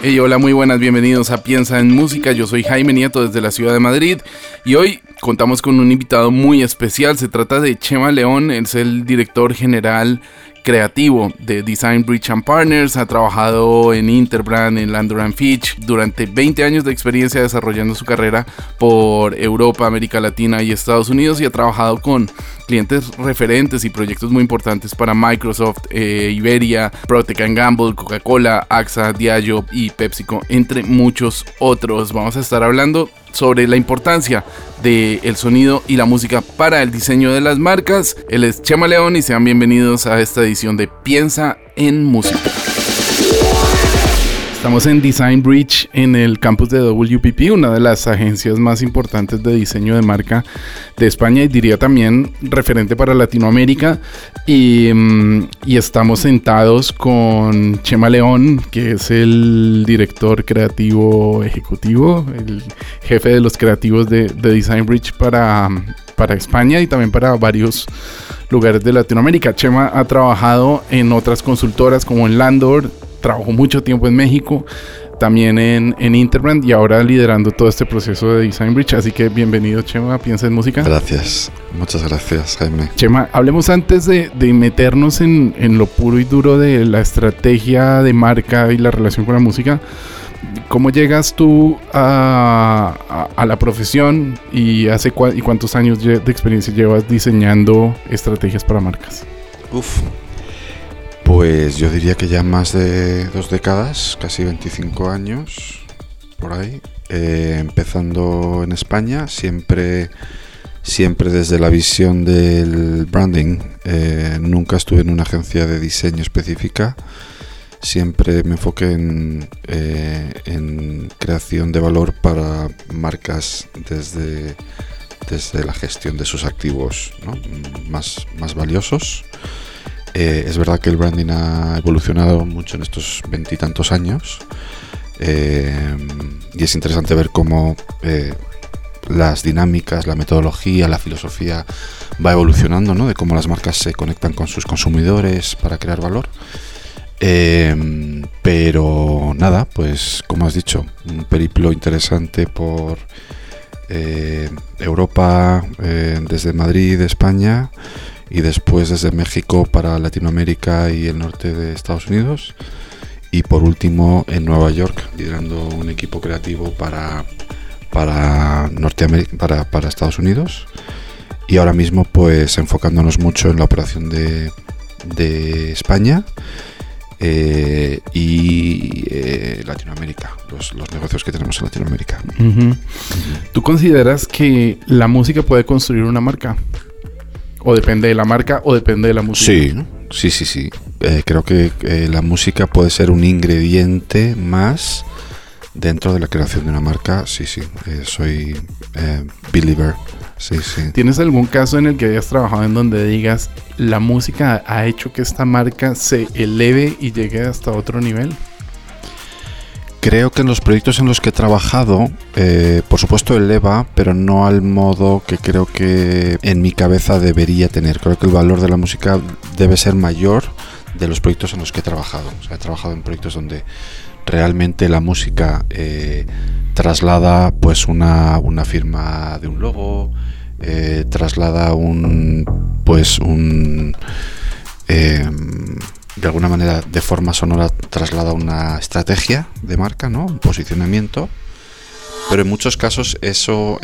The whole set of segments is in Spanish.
Hey, hola, muy buenas, bienvenidos a Piensa en Música. Yo soy Jaime Nieto desde la ciudad de Madrid y hoy contamos con un invitado muy especial. Se trata de Chema León, él es el director general creativo de Design Bridge & Partners. Ha trabajado en Interbrand, en Landor & Fitch, durante 20 años de experiencia desarrollando su carrera por Europa, América Latina y Estados Unidos, y ha trabajado con clientes referentes y proyectos muy importantes para Microsoft, Iberia, Procter & Gamble, Coca-Cola, AXA, Diageo y PepsiCo, entre muchos otros. Vamos a estar hablando sobre la importancia del sonido y la música para el diseño de las marcas. Él es Chema León y sean bienvenidos a esta edición de Piensa en Música. Estamos en Design Bridge en el campus de WPP, una de las agencias más importantes de diseño de marca de España y diría también referente para Latinoamérica. Y estamos sentados con Chema León, que es el director creativo ejecutivo, el jefe de los creativos de Design Bridge para España y también para varios lugares de Latinoamérica. Chema ha trabajado en otras consultoras como en Landor, trabajó mucho tiempo en México, también en Interbrand y ahora liderando todo este proceso de Design Bridge. Así que bienvenido, Chema, Piensa en Música. Gracias, muchas gracias, Jaime. Chema, hablemos antes de meternos en lo puro y duro de la estrategia de marca y la relación con la música. ¿Cómo llegas tú a la profesión y cuántos años de experiencia llevas diseñando estrategias para marcas? Pues yo diría que ya más de 2 décadas, casi 25 años, por ahí, empezando en España, siempre desde la visión del branding. Nunca estuve en una agencia de diseño específica, siempre me enfoqué en creación de valor para marcas desde la gestión de sus activos, ¿no? más valiosos. Es verdad que el branding ha evolucionado mucho en estos 20 y tantos años, y es interesante ver cómo las dinámicas, la metodología, la filosofía va evolucionando, ¿no? De cómo las marcas se conectan con sus consumidores para crear valor. Pero nada, pues como has dicho, un periplo interesante por Europa, desde Madrid, España, y después desde México para Latinoamérica y el norte de Estados Unidos, y por último en Nueva York liderando un equipo creativo para Norteamérica, para Estados Unidos, y ahora mismo pues enfocándonos mucho en la operación de España y Latinoamérica, los negocios que tenemos en Latinoamérica. Uh-huh. ¿Tú consideras que la música puede construir una marca? ¿O depende de la marca o depende de la música? Sí. Creo que la música puede ser un ingrediente más dentro de la creación de una marca. Sí. Soy believer. Sí. ¿Tienes algún caso en el que hayas trabajado en donde digas la música ha hecho que esta marca se eleve y llegue hasta otro nivel? Creo que en los proyectos en los que he trabajado, por supuesto eleva, pero no al modo que creo que en mi cabeza debería tener. Creo que el valor de la música debe ser mayor de los proyectos en los que he trabajado. O sea, he trabajado en proyectos donde realmente la música traslada pues una firma de un logo, traslada de alguna manera, de forma sonora, traslada una estrategia de marca, ¿no? Un posicionamiento. Pero en muchos casos eso,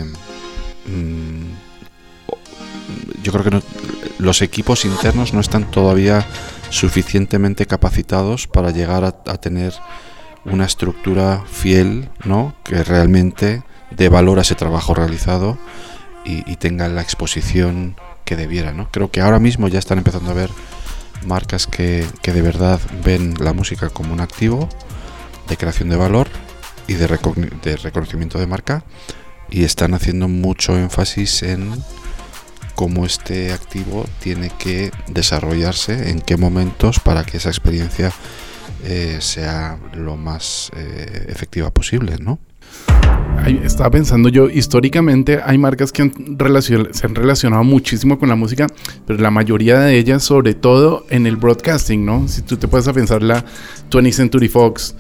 yo creo que los equipos internos no están todavía suficientemente capacitados para llegar a tener una estructura fiel, ¿no? Que realmente dé valor a ese trabajo realizado y tenga la exposición que debiera, ¿no? Creo que ahora mismo ya están empezando a ver marcas que de verdad ven la música como un activo de creación de valor y de reconocimiento de marca, y están haciendo mucho énfasis en cómo este activo tiene que desarrollarse, en qué momentos, para que esa experiencia sea lo más efectiva posible, ¿no? Estaba pensando yo, históricamente hay marcas que se han relacionado muchísimo con la música, pero la mayoría de ellas, sobre todo en el broadcasting, ¿no? Si tú te puedes a pensar la 20th Century Fox,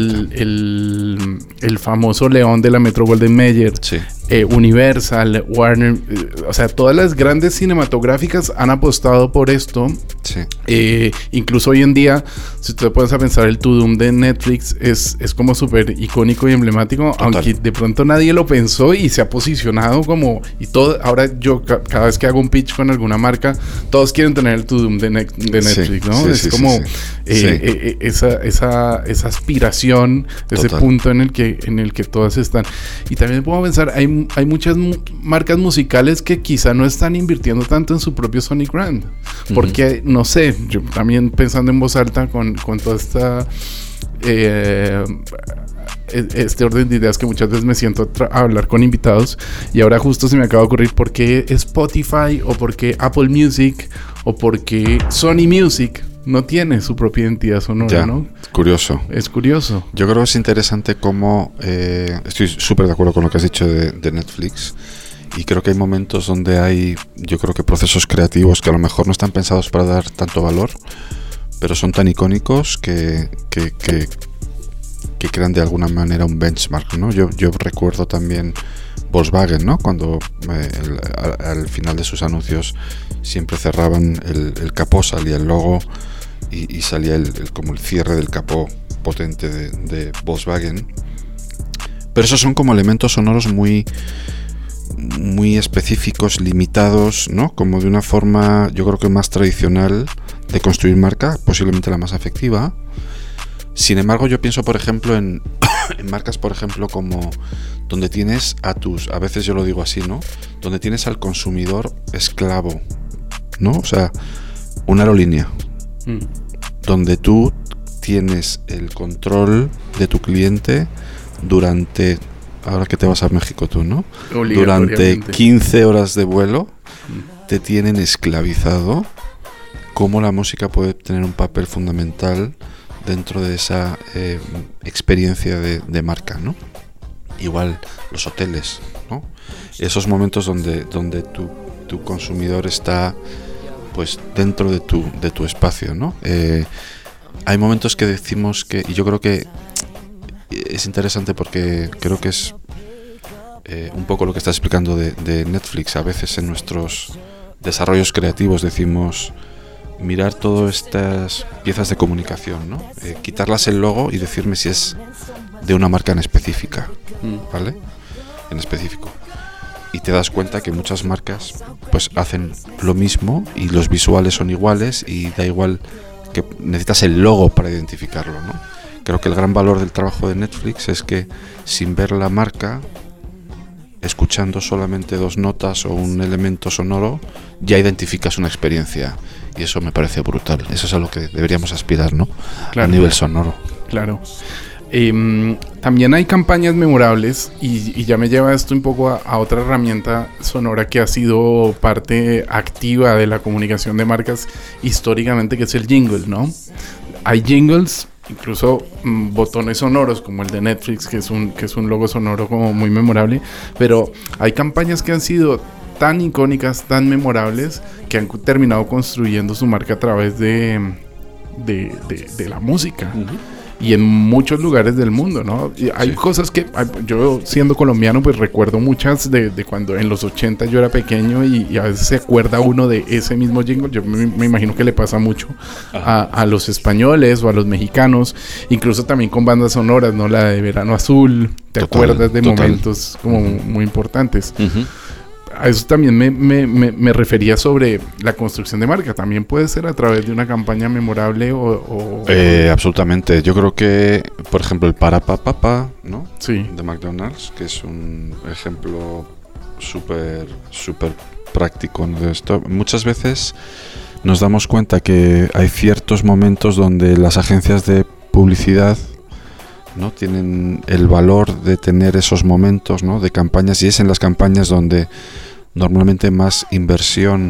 el famoso León de la Metro-Goldwyn-Mayer, sí. Universal, Warner, o sea, todas las grandes cinematográficas han apostado por esto. Sí. Incluso hoy en día, si tú te pones a pensar, el To Doom de Netflix es como súper icónico y emblemático. Total. Aunque de pronto nadie lo pensó y se ha posicionado como... Y todo, ahora yo cada vez que hago un pitch con alguna marca, todos quieren tener el To Doom de Netflix, sí, ¿no? Sí, es sí, como sí. Esa aspiración, ese punto en el que todas están. Y también puedo pensar, hay muchas marcas musicales que quizá no están invirtiendo tanto en su propio Sonic Brand. Porque, no sé, yo también pensando en voz alta con toda esta... este orden de ideas que muchas veces me siento a hablar con invitados y ahora justo se me acaba de ocurrir por qué Spotify o por qué Apple Music o por qué Sony Music no tiene su propia identidad sonora, ¿no? Curioso. Es curioso. Yo creo que es interesante cómo... estoy súper de acuerdo con lo que has dicho de Netflix y creo que hay momentos donde hay, yo creo que procesos creativos que a lo mejor no están pensados para dar tanto valor, pero son tan icónicos que crean de alguna manera un benchmark, ¿no? Yo recuerdo también Volkswagen, ¿no? Cuando al final de sus anuncios siempre cerraban el capó, salía el logo y salía como el cierre del capó potente de Volkswagen. Pero esos son como elementos sonoros muy específicos, limitados, ¿no? Como de una forma, yo creo que más tradicional de construir marca, posiblemente la más efectiva. Sin embargo, yo pienso, por ejemplo, en marcas, por ejemplo, como donde tienes a veces yo lo digo así, ¿no? Donde tienes al consumidor esclavo, ¿no? O sea, una aerolínea, donde tú tienes el control de tu cliente durante, ahora que te vas a México tú, ¿no? Durante 15 horas de vuelo, te tienen esclavizado. Cómo la música puede tener un papel fundamental dentro de esa experiencia de marca, ¿no? Igual los hoteles, ¿no? Esos momentos donde tu consumidor está pues dentro de tu espacio, ¿no? Hay momentos que decimos que, y yo creo que es interesante porque creo que es un poco lo que estás explicando de Netflix. A veces en nuestros desarrollos creativos decimos mirar todas estas piezas de comunicación, ¿no? Quitarlas el logo y decirme si es de una marca en específica, ¿vale? En específico. Y te das cuenta que muchas marcas pues hacen lo mismo y los visuales son iguales y da igual que necesitas el logo para identificarlo, ¿no? Creo que el gran valor del trabajo de Netflix es que sin ver la marca, escuchando solamente dos notas o un elemento sonoro, ya identificas una experiencia. Y eso me parece brutal. Eso es a lo que deberíamos aspirar, ¿no? Claro, a nivel sonoro. Claro. También hay campañas memorables y ya me lleva esto un poco a otra herramienta sonora que ha sido parte activa de la comunicación de marcas históricamente, que es el jingle, ¿no? Hay jingles, incluso botones sonoros como el de Netflix, que es un logo sonoro como muy memorable, pero hay campañas que han sido tan icónicas, tan memorables, que han terminado construyendo su marca a través de la música. Y en muchos lugares del mundo, ¿no? Y hay cosas que yo, siendo colombiano, pues recuerdo muchas de cuando en los 80 yo era pequeño y a veces se acuerda uno de ese mismo jingle. Yo me imagino que le pasa mucho a los españoles o a los mexicanos, incluso también con bandas sonoras, ¿no? La de Verano Azul, ¿te acuerdas de momentos como muy importantes? A eso también me refería sobre la construcción de marca. También puede ser a través de una campaña memorable absolutamente. Yo creo que, por ejemplo, el Para Papá, ¿no? Sí. De McDonald's, que es un ejemplo súper práctico, ¿no? De esto. Muchas veces nos damos cuenta que hay ciertos momentos donde las agencias de publicidad, ¿no? Tienen el valor de tener esos momentos, ¿no? De campañas, y es en las campañas donde normalmente más inversión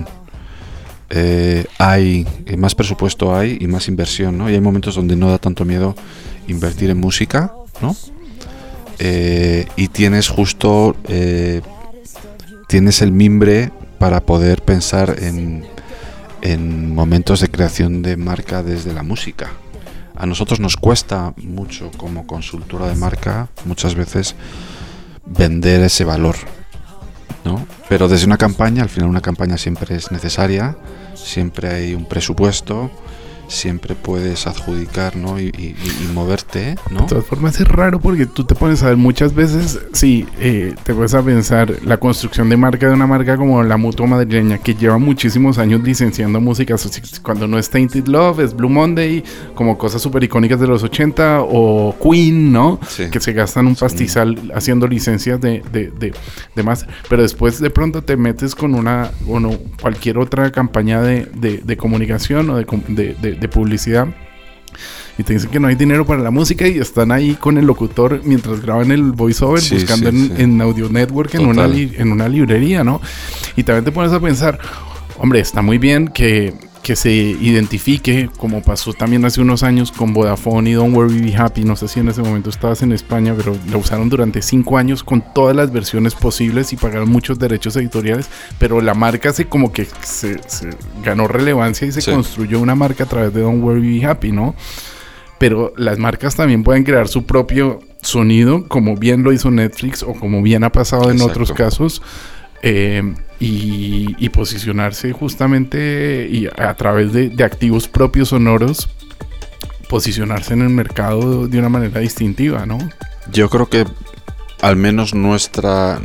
hay, más presupuesto hay y más inversión, ¿no? Y hay momentos donde no da tanto miedo invertir en música, ¿no? y tienes justo tienes el mimbre para poder pensar en momentos de creación de marca desde la música. A nosotros nos cuesta mucho como consultora de marca muchas veces vender ese valor, ¿no? Pero desde una campaña, al final una campaña siempre es necesaria, siempre hay un presupuesto, siempre puedes adjudicar, ¿no? y moverte, ¿no? De todas formas es raro porque tú te pones a ver muchas veces, sí, te puedes a pensar la construcción de marca de una marca como la Mutua Madrileña, que lleva muchísimos años licenciando música. Cuando no es Tainted Love, es Blue Monday, como cosas súper icónicas de los 80, o Queen, ¿no? Sí. Que se gastan un pastizal haciendo licencias de más. Pero después de pronto te metes con cualquier otra campaña de comunicación o de publicidad y te dicen que no hay dinero para la música y están ahí con el locutor mientras graban el voiceover buscando en Audio Network en una librería, ¿no? Y también te pones a pensar, hombre, está muy bien que se identifique, como pasó también hace unos años con Vodafone y Don't Worry Be Happy. No sé si en ese momento estabas en España, pero lo usaron durante 5 años con todas las versiones posibles y pagaron muchos derechos editoriales, pero la marca se ganó relevancia y se construyó una marca a través de Don't Worry Be Happy, ¿no? Pero las marcas también pueden crear su propio sonido, como bien lo hizo Netflix o como bien ha pasado en otros casos. Y posicionarse justamente y a través de activos propios sonoros, posicionarse en el mercado de una manera distintiva, ¿no? Yo creo que al menos nuestra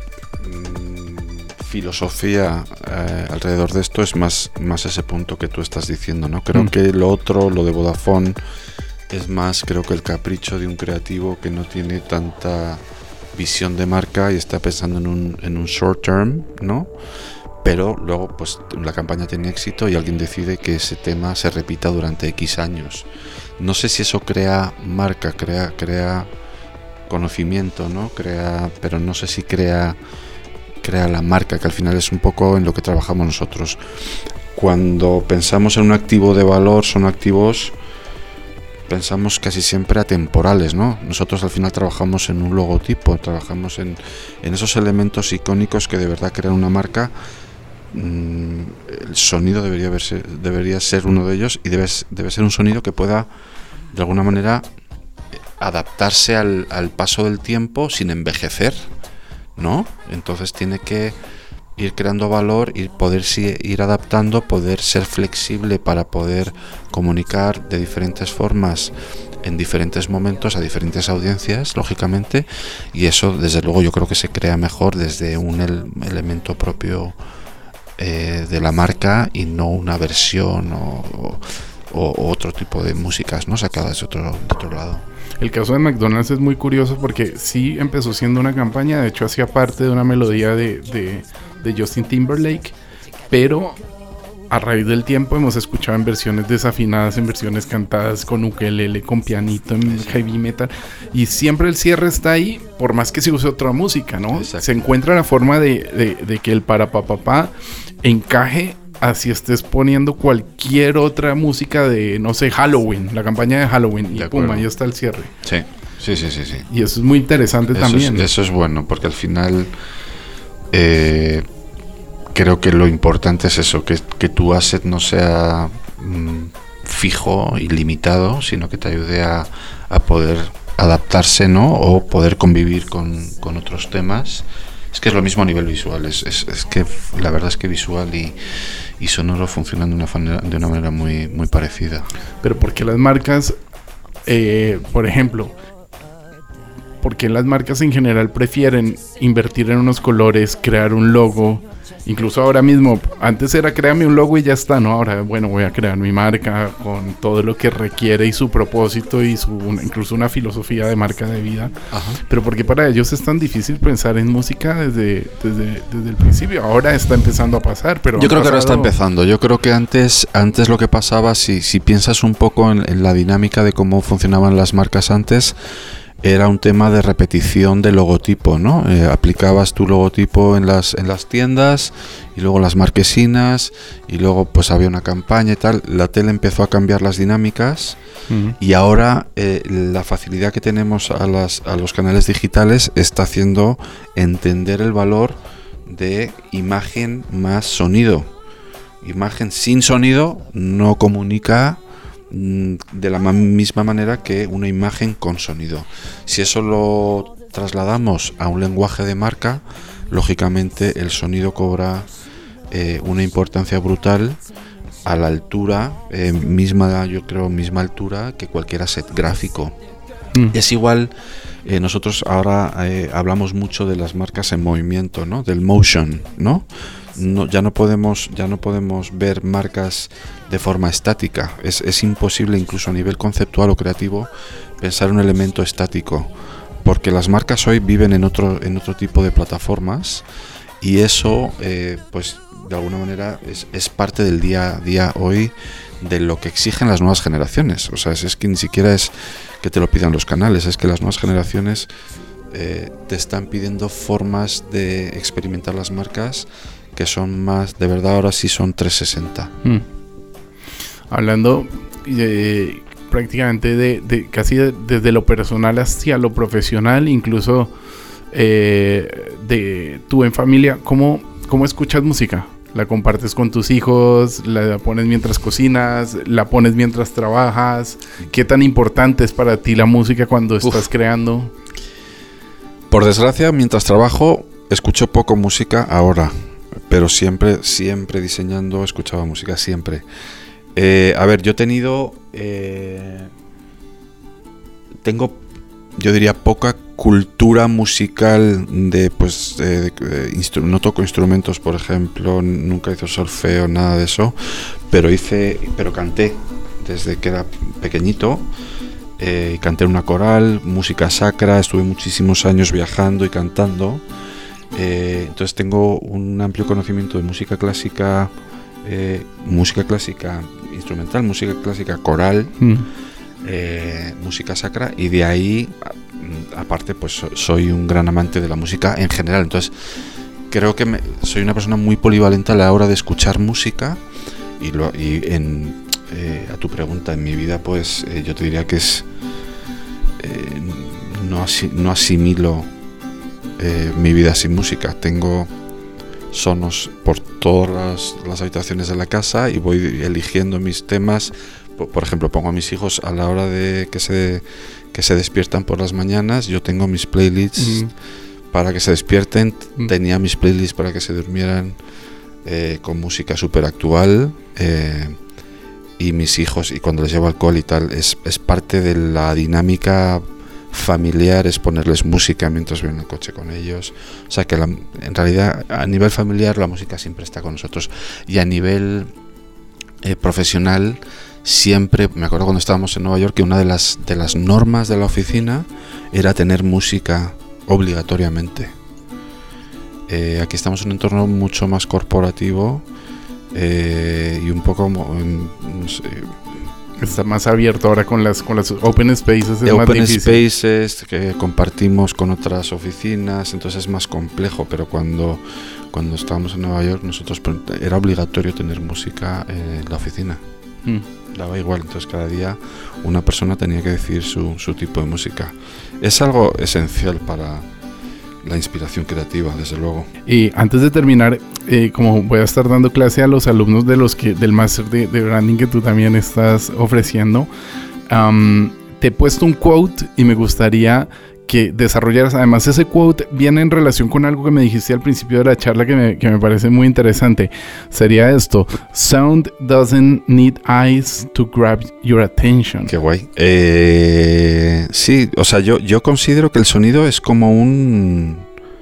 filosofía alrededor de esto es más ese punto que tú estás diciendo, ¿no? Creo que lo de Vodafone, es más, creo que el capricho de un creativo que no tiene tanta visión de marca y está pensando en un short term, ¿no? Pero luego pues la campaña tiene éxito y alguien decide que ese tema se repita durante X años. No sé si eso crea marca, crea conocimiento, ¿no? Pero no sé si crea la marca, que al final es un poco en lo que trabajamos nosotros. Cuando pensamos en un activo de valor, son activos, pensamos casi siempre atemporales, ¿no? Nosotros al final trabajamos en un logotipo, trabajamos en esos elementos icónicos que de verdad crean una marca. El sonido debería ser uno de ellos y debe ser un sonido que pueda de alguna manera adaptarse al paso del tiempo sin envejecer, ¿no? Entonces tiene que ir creando valor y poder ir adaptando, poder ser flexible para poder comunicar de diferentes formas en diferentes momentos a diferentes audiencias, lógicamente, y eso desde luego yo creo que se crea mejor desde un elemento propio de la marca y no una versión o otro tipo de músicas, ¿no? Sacadas de otro lado. El caso de McDonald's es muy curioso porque sí empezó siendo una campaña, de hecho hacía parte de una melodía de Justin Timberlake, pero a raíz del tiempo hemos escuchado en versiones desafinadas, en versiones cantadas con ukelele, con pianito, en heavy metal, y siempre el cierre está ahí, por más que se use otra música, ¿no? Exacto. Se encuentra la forma de que el para papá encaje así estés poniendo cualquier otra música de, no sé, Halloween, la campaña de Halloween, y pum, ahí está el cierre. Sí. Y eso es muy interesante también. Eso es bueno, porque al final creo que lo importante es eso, que tu asset no sea fijo y limitado, sino que te ayude a poder adaptarse, ¿no? O poder convivir con otros temas. Es que es lo mismo a nivel visual, es que la verdad es que visual y sonoro funcionan de una manera muy, muy parecida. Pero ¿por qué las marcas, por ejemplo, por qué las marcas en general prefieren invertir en unos colores, crear un logo? Incluso ahora mismo, antes era créame un logo y ya está, ¿no? Ahora, bueno, voy a crear mi marca con todo lo que requiere y su propósito y incluso una filosofía de marca de vida. Ajá. Pero ¿por qué para ellos es tan difícil pensar en música desde el principio? Ahora está empezando a pasar, pero... Yo creo que ahora está empezando. Yo creo que antes lo que pasaba, si piensas un poco en la dinámica de cómo funcionaban las marcas antes, era un tema de repetición de logotipo, ¿no? Aplicabas tu logotipo en las tiendas y luego las marquesinas y luego pues había una campaña y tal. La tele empezó a cambiar las dinámicas y ahora la facilidad que tenemos a los canales digitales está haciendo entender el valor de imagen más sonido. Imagen sin sonido no comunica de la misma manera que una imagen con sonido. Si eso lo trasladamos a un lenguaje de marca, lógicamente el sonido cobra una importancia brutal a la altura misma altura que cualquier asset gráfico. Es igual. Nosotros ahora hablamos mucho de las marcas en movimiento, ¿no? Del motion, ¿no? Ya no podemos ver marcas de forma estática. Es imposible, incluso a nivel conceptual o creativo, pensar un elemento estático, porque las marcas hoy viven en otro tipo de plataformas y eso, pues de alguna manera es parte del día a día hoy de lo que exigen las nuevas generaciones. O sea, es que ni siquiera es que te lo pidan los canales, es que las nuevas generaciones te están pidiendo formas de experimentar las marcas que son más, de verdad, ahora sí son 360. Hablando prácticamente de casi desde lo personal hacia lo profesional, incluso de tú en familia, ¿cómo escuchas música? ¿La compartes con tus hijos? ¿La pones mientras cocinas? ¿La pones mientras trabajas? ¿Qué tan importante es para ti la música cuando estás creando? Por desgracia, mientras trabajo, escucho poco música ahora, pero siempre diseñando escuchaba música, siempre. A ver, yo tengo, yo diría, poca cultura musical no toco instrumentos, por ejemplo, nunca hice solfeo, nada de eso, pero canté desde que era pequeñito. Canté en una coral, música sacra, estuve muchísimos años viajando y cantando, entonces tengo un amplio conocimiento de música clásica instrumental, música clásica coral, música sacra, y de ahí aparte pues soy un gran amante de la música en general. Entonces creo que soy una persona muy polivalente a la hora de escuchar música a tu pregunta, en mi vida pues yo te diría que es no asimilo mi vida sin música. Tengo sonos por todas las habitaciones de la casa y voy eligiendo mis temas. Por ejemplo, pongo a mis hijos a la hora de que se despiertan por las mañanas. Yo tengo mis playlists para que se despierten. Tenía mis playlists para que se durmieran con música súper actual. Y mis hijos, y cuando les llevo alcohol y tal, es parte de la dinámica familiar, es ponerles música mientras voy en el coche con ellos. O sea que en realidad a nivel familiar la música siempre está con nosotros, y a nivel profesional siempre, me acuerdo cuando estábamos en Nueva York, que una de las normas de la oficina era tener música obligatoriamente. Aquí estamos en un entorno mucho más corporativo y un poco no sé, está más abierto ahora con las open spaces. Es open más difícil. Spaces que compartimos con otras oficinas, entonces es más complejo. Pero cuando estábamos en Nueva York, nosotros era obligatorio tener música en la oficina. Daba igual, entonces cada día una persona tenía que decir su tipo de música. Es algo esencial para la inspiración creativa, desde luego. Y antes de terminar, como voy a estar dando clase a los alumnos del máster de branding que tú también estás ofreciendo, te he puesto un quote y me gustaría que desarrollaras. Además, ese quote viene en relación con algo que me dijiste al principio de la charla que me parece muy interesante. Sería esto: sound doesn't need eyes to grab your attention. Qué guay. Sí, o sea, yo considero que el sonido es como un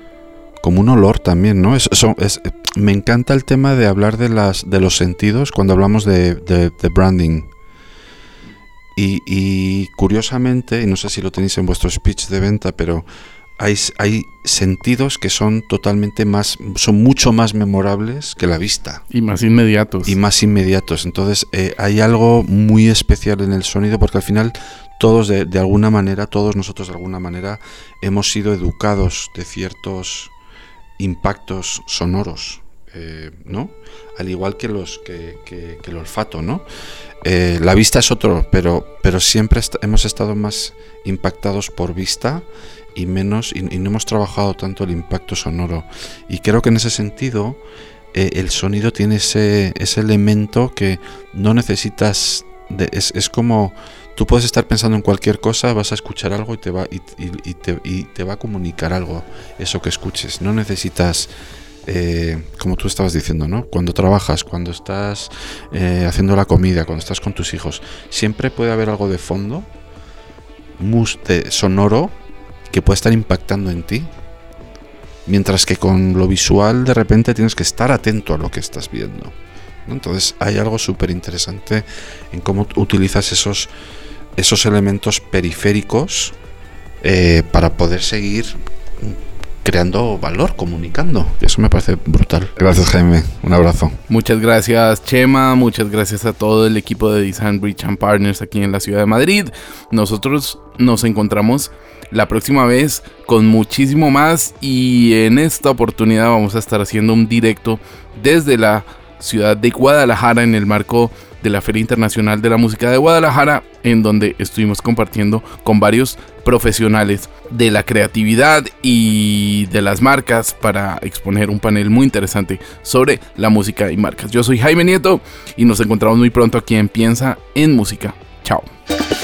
olor también, ¿no? Me encanta el tema de hablar de los sentidos cuando hablamos de branding. Y curiosamente, y no sé si lo tenéis en vuestro speech de venta, pero hay sentidos que son mucho más memorables que la vista. Y más inmediatos. Entonces hay algo muy especial en el sonido, porque al final todos nosotros de alguna manera hemos sido educados de ciertos impactos sonoros, ¿no? Al igual que el olfato, ¿no? La vista es otro, pero siempre hemos estado más impactados por vista y no hemos trabajado tanto el impacto sonoro. Y creo que en ese sentido el sonido tiene ese elemento que no necesitas. Es como tú puedes estar pensando en cualquier cosa, vas a escuchar algo y te va a comunicar algo, eso que escuches. No necesitas, como tú estabas diciendo, ¿no? Cuando trabajas, cuando estás haciendo la comida, cuando estás con tus hijos, siempre puede haber algo de fondo, sonoro, que puede estar impactando en ti, mientras que con lo visual de repente tienes que estar atento a lo que estás viendo, ¿no? Entonces hay algo súper interesante en cómo utilizas esos elementos periféricos para poder seguir creando valor, comunicando. Eso me parece brutal. Gracias, Jaime. Un abrazo. Muchas gracias, Chema. Muchas gracias a todo el equipo de Design Bridge & Partners aquí en la ciudad de Madrid. Nosotros nos encontramos la próxima vez con muchísimo más, y en esta oportunidad vamos a estar haciendo un directo desde la ciudad de Guadalajara en el marco de la Feria Internacional de la Música de Guadalajara, en donde estuvimos compartiendo con varios profesionales de la creatividad y de las marcas para exponer un panel muy interesante sobre la música y marcas. Yo soy Jaime Nieto y nos encontramos muy pronto aquí en Piensa en Música. Chao.